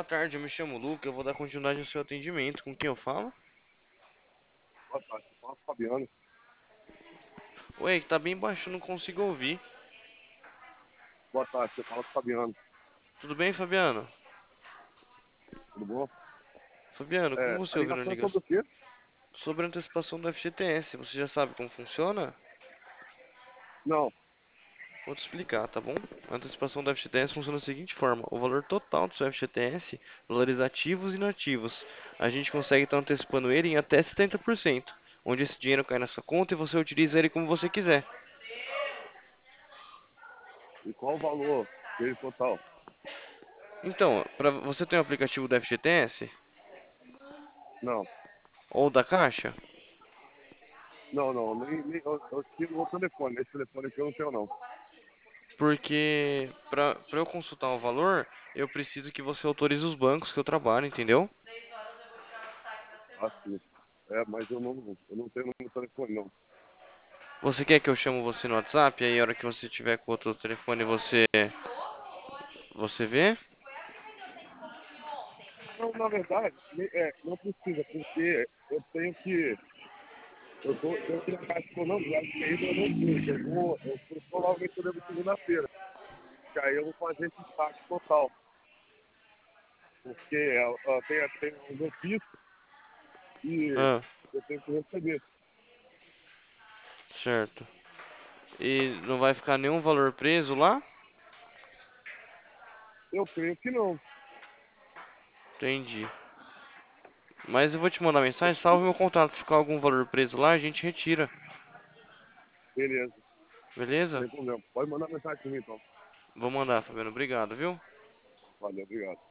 Boa tarde, eu me chamo Luca, eu vou dar continuidade ao seu atendimento. Com quem eu falo? Boa tarde, fala com o Fabiano. Oi, que tá bem baixo, eu não consigo ouvir. Boa tarde, você fala com o Fabiano. Tudo bem, Fabiano? Tudo bom? Fabiano, como A você ouviu na ligação é sobre ligação? o quê? Sobre a antecipação do FGTS, você já sabe como funciona? Não. Vou te explicar, tá bom? A antecipação do FGTS funciona da seguinte forma: o valor total do seu FGTS, valores ativos e inativos, a gente consegue estar antecipando ele em até 70%, onde esse dinheiro cai na sua conta e você utiliza ele como você quiser. E qual o valor dele total? Então, você tem o aplicativo do FGTS Não. ou da Caixa? Não. Eu tinha outro telefone. Esse telefone aqui eu não tenho, não. Porque para eu consultar o valor, eu preciso que você autorize os bancos que eu trabalho, entendeu? Assim. Mas eu não tenho no meu telefone, não. Você quer que eu chamo você no WhatsApp? Aí, a hora que você tiver com outro telefone, você vê? Não, na verdade, não precisa, porque eu tenho a caixa econômica, que ainda eu não fiz. Provavelmente eu devo segunda-feira. Que aí eu vou fazer esse saque total. Porque tem os ofícios e Ah, eu tenho que receber. certo. E não vai ficar nenhum valor preso lá? Eu creio que não. Entendi. Mas eu vou te mandar mensagem, salve meu contato. Se ficar algum valor preso lá, a gente retira. Beleza, Beleza? sem problema. Pode mandar mensagem para mim, então. Vou mandar, Fabiano. Obrigado, viu? Valeu, obrigado.